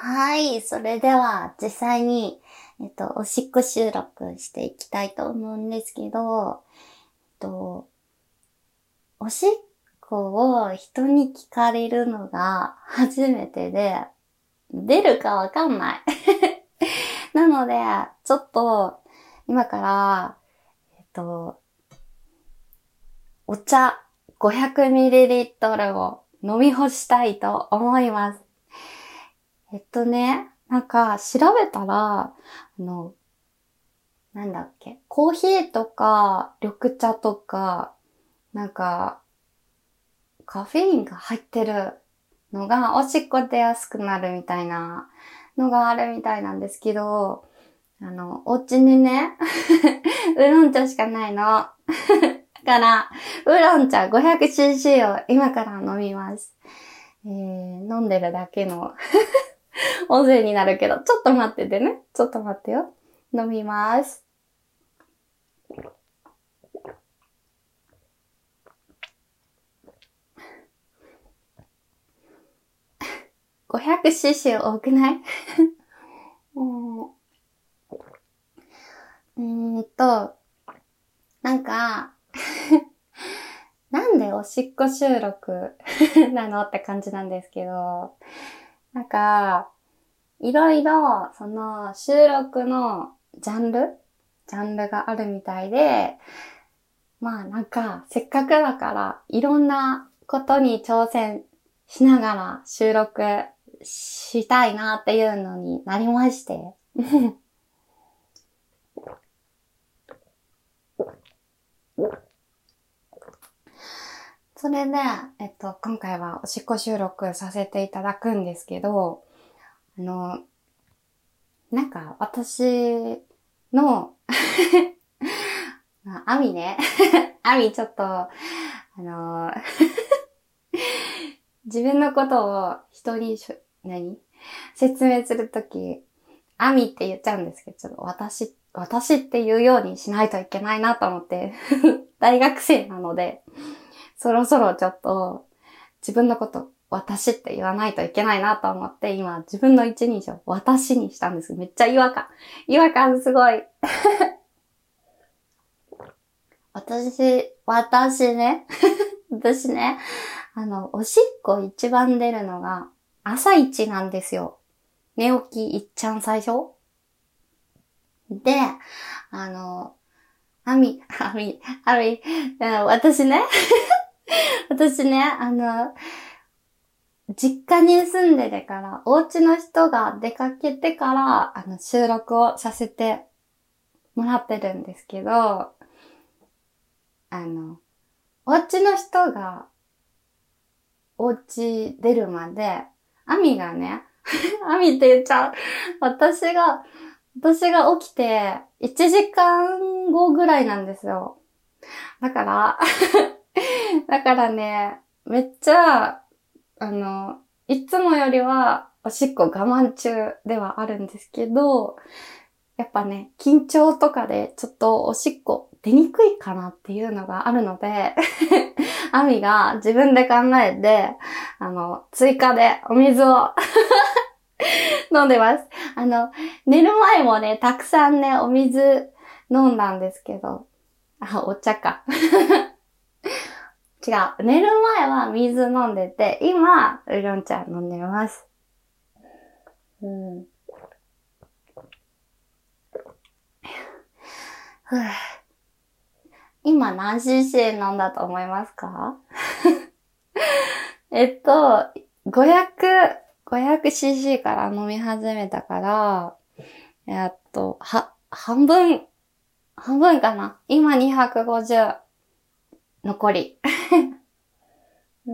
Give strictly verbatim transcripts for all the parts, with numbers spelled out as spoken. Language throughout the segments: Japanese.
はい、それでは実際に、えっと、おしっこ収録していきたいと思うんですけど、えっと、おしっこを人に聞かれるのが初めてで、出るかわかんない。なので、ちょっと、今から、えっと、お茶 ごひゃくミリリットル を飲み干したいと思います。えっとね、なんか調べたら、あの、なんだっけ、コーヒーとか緑茶とか、なんかカフェインが入ってるのがおしっこ出やすくなるみたいなのがあるみたいなんですけど、あの、お家にね、ウーロン茶しかないの。だから、ウーロン茶 ごひゃくシーシー を今から飲みます。えー、飲んでるだけの音声になるけど、ちょっと待っててね。ちょっと待ってよ。飲みます。ごひゃくシーシー 多くないうんうーんと、なんか、なんでおしっこ収録なのって感じなんですけど、なんか、いろいろ、その、収録のジャンルジャンルがあるみたいで、まあなんか、せっかくだから、いろんなことに挑戦しながら収録したいなっていうのになりまして。それで、えっと、今回はおしっこ収録させていただくんですけど、あの、なんか私の、アミね、アミちょっと、あの、自分のことを人にしょ、何説明するとき、アミって言っちゃうんですけど、ちょっと私、私って言うようにしないといけないなと思って、大学生なので、そろそろちょっと自分のこと私って言わないといけないなと思って、今自分の一人称私にしたんです。めっちゃ違和感。違和感すごい。私、私ね。私ね。あの、おしっこ一番出るのが朝一なんですよ。寝起きいっちゃん最初。で、あの、あみ、あみ、あみ、私ね。私ね、あの、実家に住んでてから、お家の人が出かけてから、あの、収録をさせてもらってるんですけど、あの、お家の人が、お家出るまで、アミがね、アミって言っちゃう。私が、私が起きて、いちじかんごぐらいなんですよ。だから、だからね、めっちゃ、あの、いつもよりはおしっこ我慢中ではあるんですけど、やっぱね、緊張とかでちょっとおしっこ出にくいかなっていうのがあるので、アミが自分で考えて、あの、追加でお水を飲んでます。あの、寝る前もね、たくさんね、お水飲んだんですけど、あ、お茶か。違う。寝る前は水飲んでて、今、ウーロン茶飲んでます。うん。ふぅ今何 シーシー 飲んだと思いますか？えっと、ごひゃく、ごひゃくシーシー から飲み始めたから、えっと、は、半分、半分かな。今にひゃくごじゅう、残り。うん。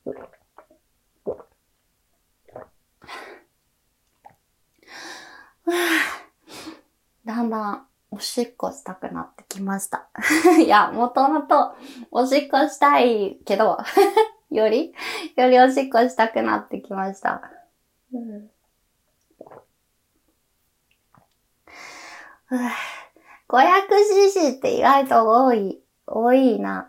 だんだんおしっこしたくなってきました。いや、もともとおしっこしたいけど、より、よりおしっこしたくなってきました。うん、ごひゃくシーシー って意外と多い、多いな。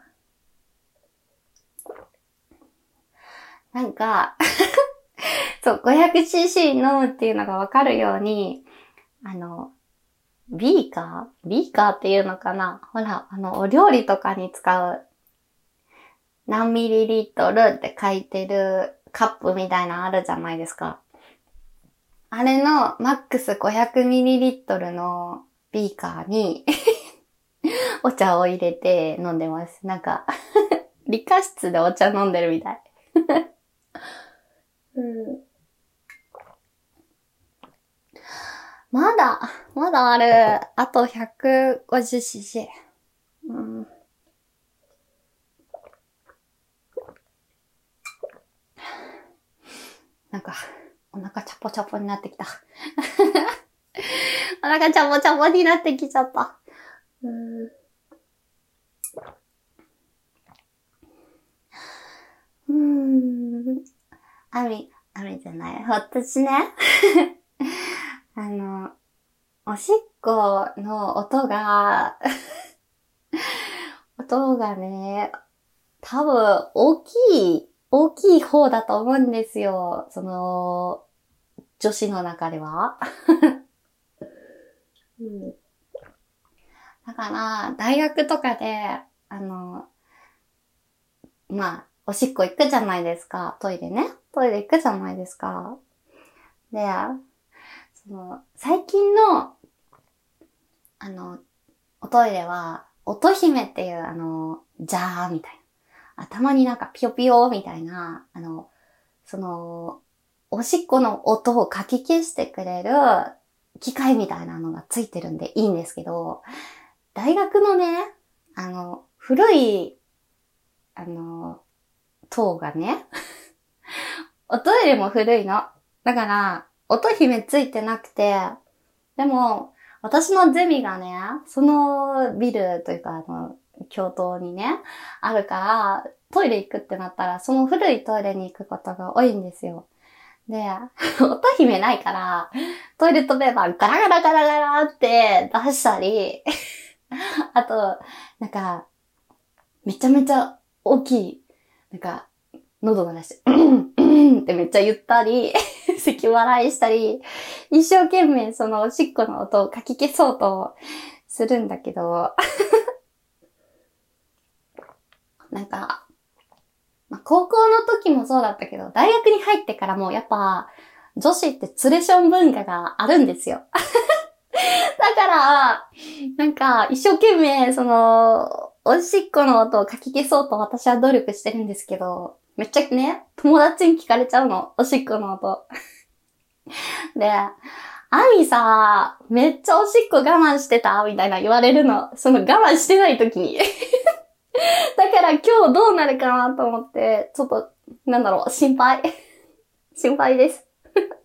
そう、ごひゃくシーシー 飲むっていうのがわかるように、あの、ビーカービーカーっていうのかな、ほら、あの、お料理とかに使う、何ミリリットルって書いてるカップみたいなのあるじゃないですか。あれのマックス ごひゃくミリリットル のビーカーにお茶を入れて飲んでます。なんか理科室でお茶飲んでるみたい、うん、まだ、まだある。あと ひゃくごじゅうシーシー。うん、なんか、お腹チャポチャポになってきた。お腹チャポチャポになってきちゃった。うーん。うーん。あみ、あみじゃない。私ね。あの、おしっこの音が、音がね、多分大きい、大きい方だと思うんですよ。その、女子の中では。うん、だから、大学とかで、あの、まあ、おしっこ行くじゃないですか。トイレね。トイレ行くじゃないですか。で、その、最近の、あの、おトイレは、音姫っていう、あの、ジャーみたいな。頭になんかピヨピヨみたいな、あの、その、おしっこの音をかき消してくれる機械みたいなのがついてるんでいいんですけど、大学のね、あの、古い、あの、塔がね、おトイレも古いの。だから、音姫ついてなくて、でも、私のゼミがね、そのビルというか、あの、教頭にね、あるから、トイレ行くってなったら、その古いトイレに行くことが多いんですよ。で、音姫ないから、トイレットペーパーガラガラガラガラって出したり、あと、なんか、めちゃめちゃ大きい、なんか、喉が出して、うんうんってめっちゃ言ったり、咳笑いしたり、一生懸命そのおしっこの音をかき消そうとするんだけど、なんか、まあ、高校の時もそうだったけど、大学に入ってからもやっぱ、女子ってツレション文化があるんですよ。だから、なんか、一生懸命、その、おしっこの音をかき消そうと私は努力してるんですけど、めっちゃね、友達に聞かれちゃうの。おしっこの音。で、アミさ、めっちゃおしっこ我慢してたみたいな言われるの。その我慢してない時に。だから今日どうなるかなと思って、ちょっと、なんだろう、心配。心配です。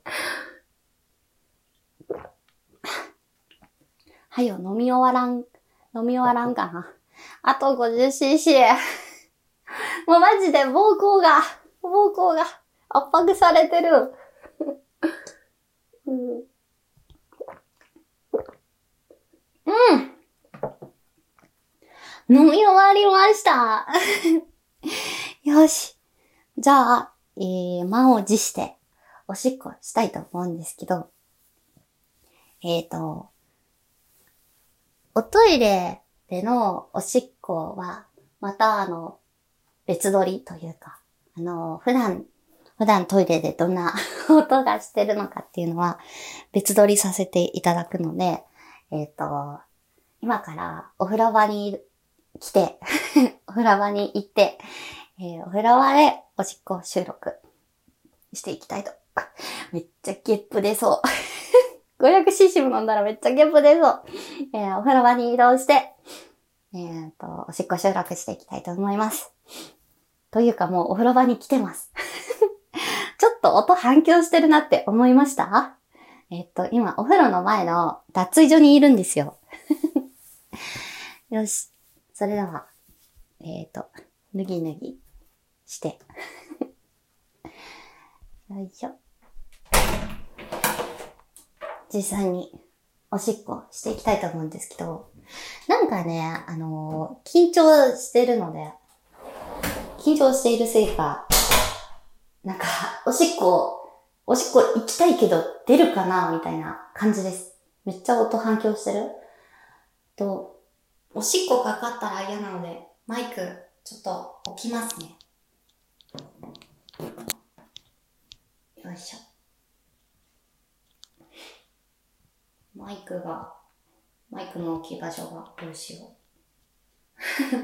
はいよ、飲み終わらん、飲み終わらんかな。あと ごじゅうシーシー。もうマジで膀胱が、膀胱が圧迫されてる。うん。うん。飲み終わりました。よし。じゃあ、えー、満を持して、おしっこしたいと思うんですけど、えーと、おトイレでのおしっこは、またあの、別撮りというか、あの、普段、普段トイレでどんな音がしてるのかっていうのは、別撮りさせていただくので、えっと、今からお風呂場に来て、お風呂場に行って、えー、お風呂場でおしっこ収録していきたいと。めっちゃゲップ出そう。ごひゃくシーシー も飲んだらめっちゃゲップ出そう。えー、お風呂場に移動して、えっと、おしっこ収録していきたいと思います。というかもうお風呂場に来てます。ちょっと音反響してるなって思いました？えっと、今お風呂の前の脱衣所にいるんですよ。よし。それでは、えっと、脱ぎ脱ぎして。よいしょ。実際におしっこしていきたいと思うんですけど、なんかね、あのー、緊張してるので、緊張しているせいか、なんか、おしっこおしっこ行きたいけど出るかなみたいな感じです。めっちゃ音反響してると、おしっこかかったら嫌なので、マイクちょっと置きますね。よいしょ。マイクが、マイクの置き場所がどうしよう。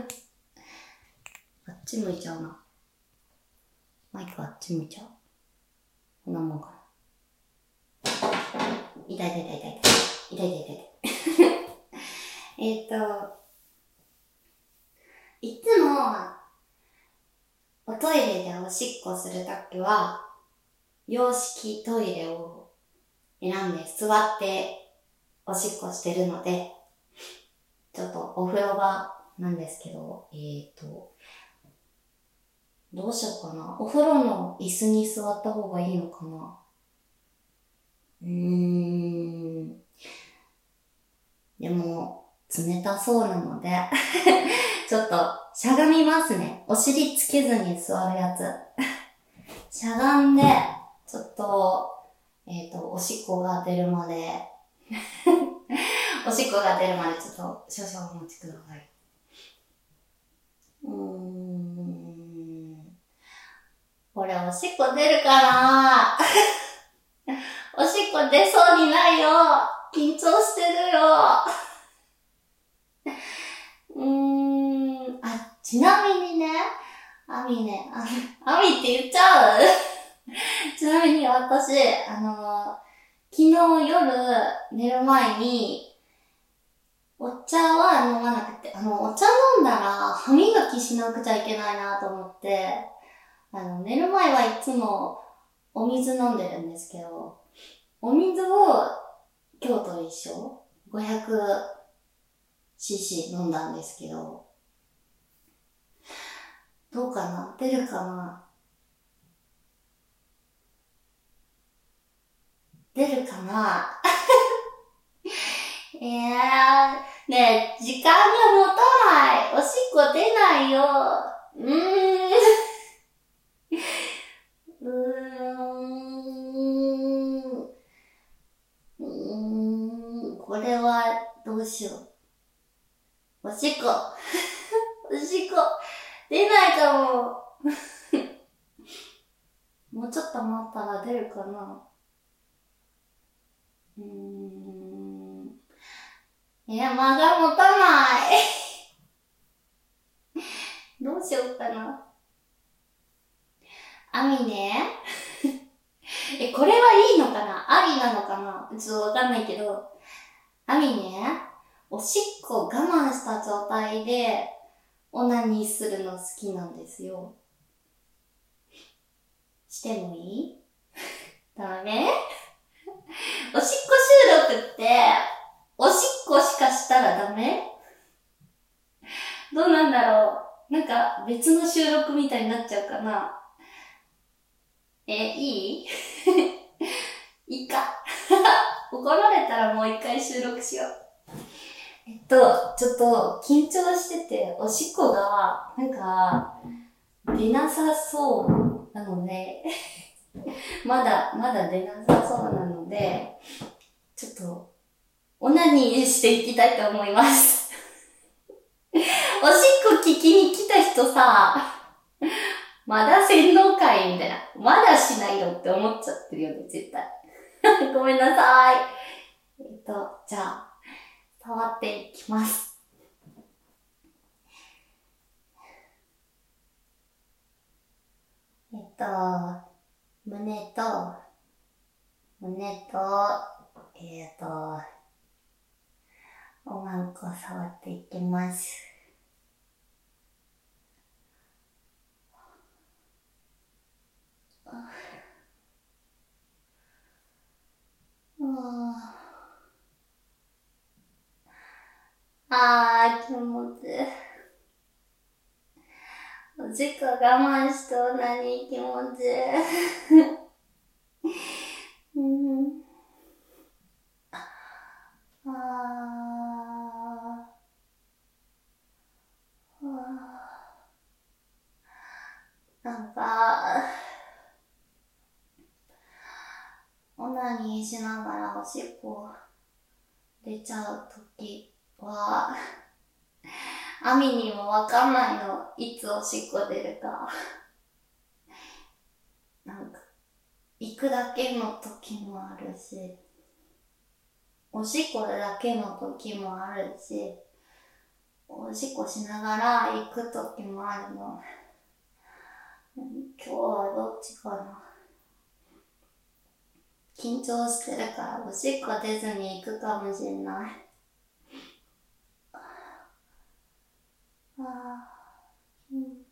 あっち向いちゃうな。マイクあっち向いちゃう。こんなもんかな。痛い痛い痛い痛い痛い。痛い痛い痛い痛い。えっと、いつも、おトイレでおしっこするときは、洋式トイレを選んで座っておしっこしてるので、ちょっとお風呂場なんですけど、えっと、どうしようかな。お風呂の椅子に座った方がいいのかな。うーん。でも、冷たそうなので、ちょっとしゃがみますね。お尻つけずに座るやつ。しゃがんで、ちょっと、えっと、おしっこが出るまで、おしっこが出るまでちょっと少々お待ちください。うーん。これおしっこ出るかなおしっこ出そうにないよ。緊張してるよ。うーん。あ、ちなみにね、アミね、あ、アミって言っちゃうちなみに私、あの、昨日夜寝る前に、お茶は飲まなくて、あの、お茶飲んだら歯磨きしなくちゃいけないなと思って、あの、寝る前はいつもお水飲んでるんですけど、お水を今日と一緒 ごひゃくシーシー 飲んだんですけど、どうかな出るかな出るかないやー、ねえ、時間が持たない。おしっこ出ないよ。うーん。うーん。うーん。これは、どうしよう。おしっこ。おしっこ。出ないかも。もうちょっと待ったら出るかな。うーん。いや、間が持たない。どうしようかな。アミね。え、これはいいのかなありなのかなちょっとわかんないけど。アミね、おしっこ我慢した状態でオナニーするの好きなんですよ。してもいいダメおしっこ収録って、おしっこしかしたらダメどうなんだろうなんか別の収録みたいになっちゃうかなえ、いいいいか。怒られたらもう一回収録しよう。えっと、ちょっと緊張してて、おしっこが、なんか、出なさそうなので、まだ、まだ出なさそうなので、ちょっと、オナニーしていきたいと思います。おしっこ聞きに来た人さ、まだ洗脳会みたいな。まだしないよって思っちゃってるよね、絶対。ごめんなさい。えっと、じゃあ、触っていきます。えっと、胸と、胸と、えっと、おまんこ触っていきます。あー、気持ちいい。おしっこ我慢しとうなに気持ちいい。うん、あー、なんか、 ナニーしながらおしっこ出ちゃうときは、アミにもわかんないの、いつおしっこ出るか。なんか、行くだけの時もあるし、おしっこだけの時もあるし、おしっこしながら行く時もあるの。今日はどっちかな。緊張してるからおしっこ出ずに行くかもしれない。ああ、気持ちいい。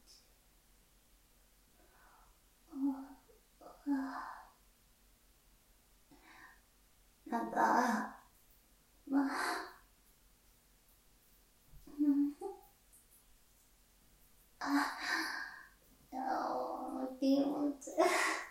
なんか、まあ、うん、あ、気持ちいい。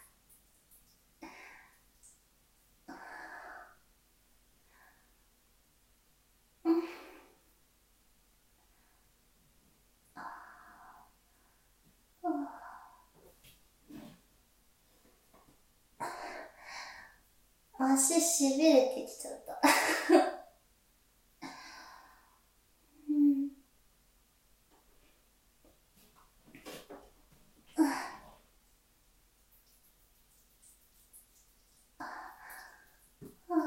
足しびれてきちゃった。うん、あ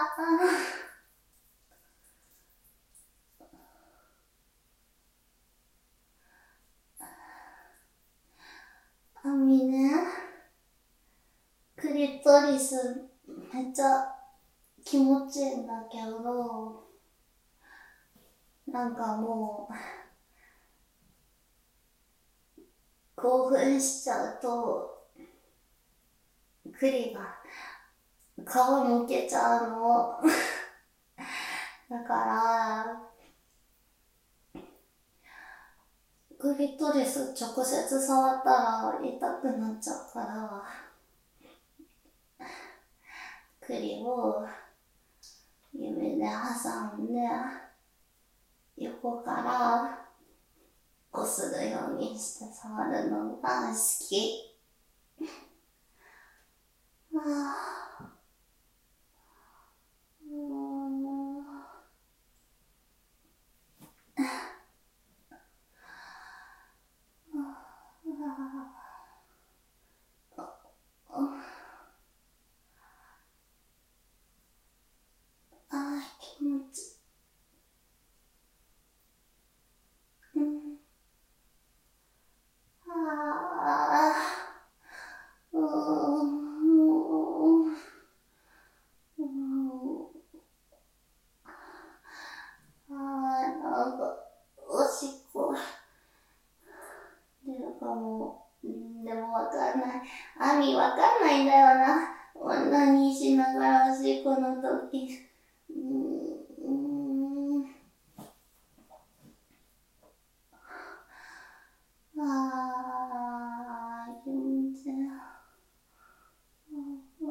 あ、アミね、クリトリスめっちゃ気持ちいいんだけど、なんかもう、興奮しちゃうと、クリが顔向けちゃうの。だから、クリトリス直接触ったら痛くなっちゃうから、クリを指で挟んで、横からこするようにして触るのが好き。ああ、うーん、ああ、気持ちいい。うん、ああ、うーん、うーん、ああ、なんか、おしっこ出るかも。でもわかんない。アミわかんないんだよな。女にしながらおしっこの時。うーん、ああ、気持ちいい。あ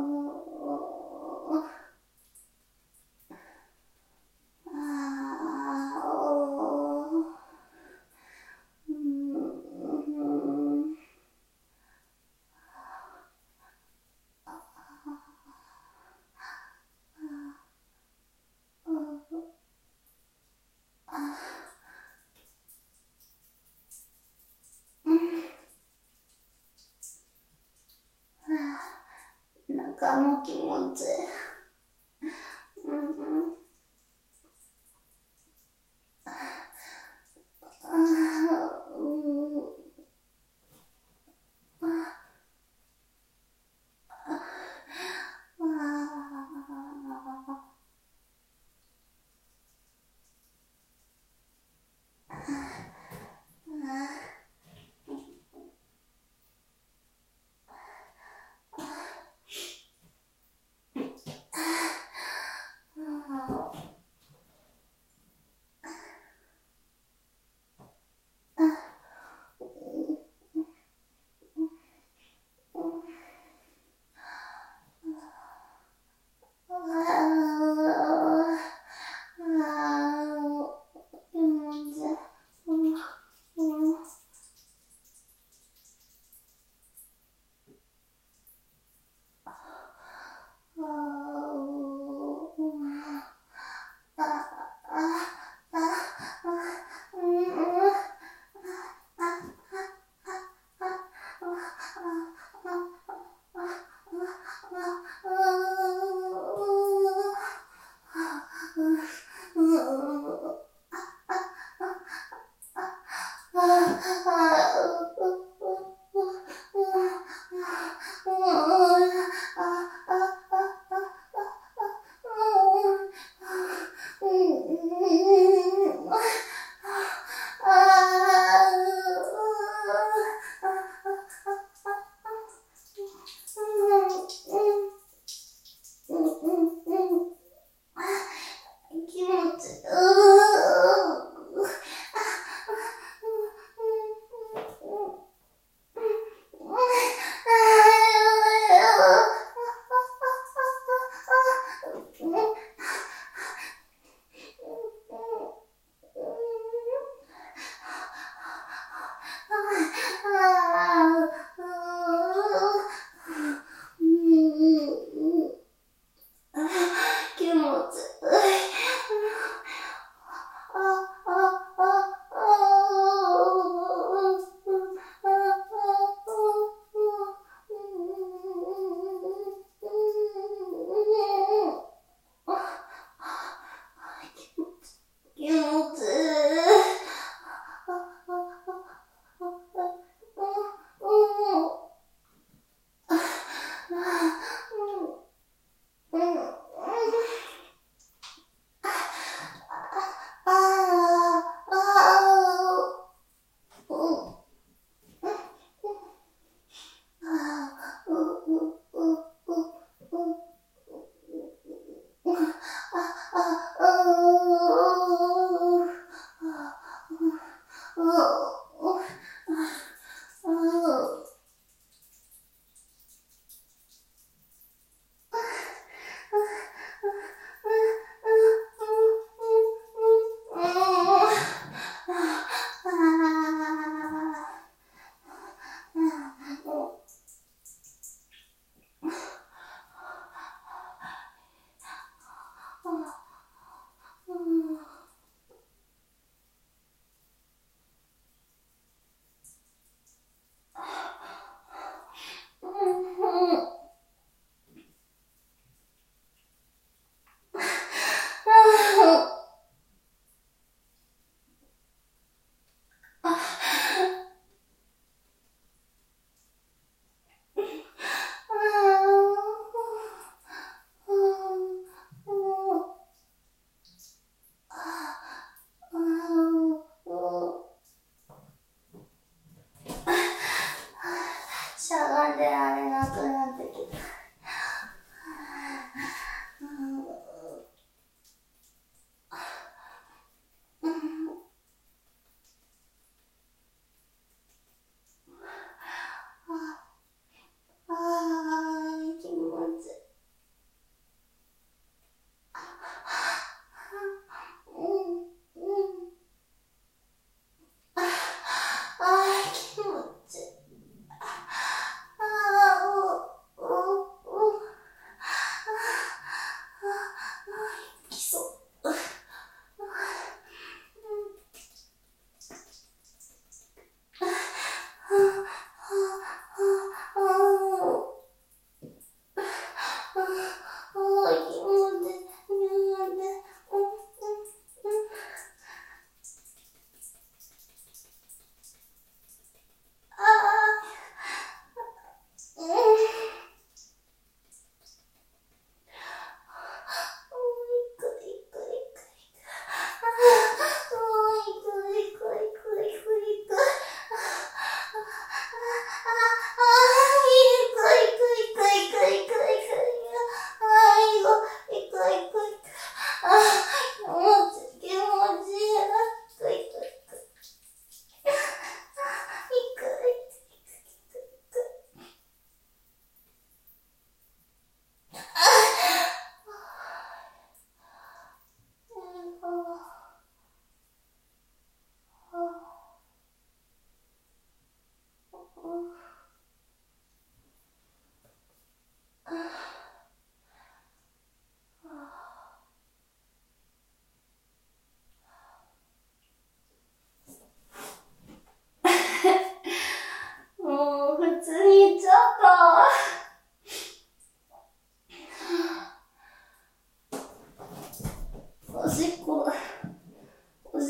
あ、おー、うーん、なんかもう気持ちいい。うん、ああ、うん、あ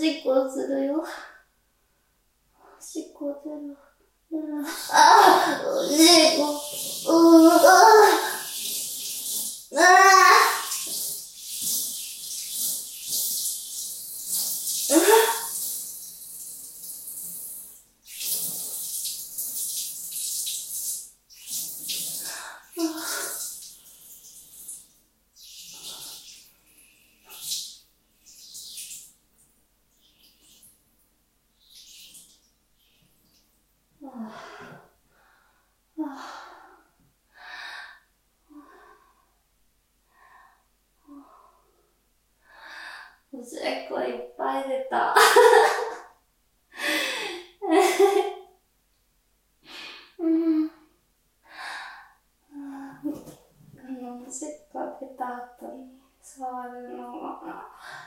しっこするよ。おしっこ出る。ああ、おしっこ。うー、ああ、ああ。おしっこいっぱい出た。うん、あの、おしっこ出た後に触るのは、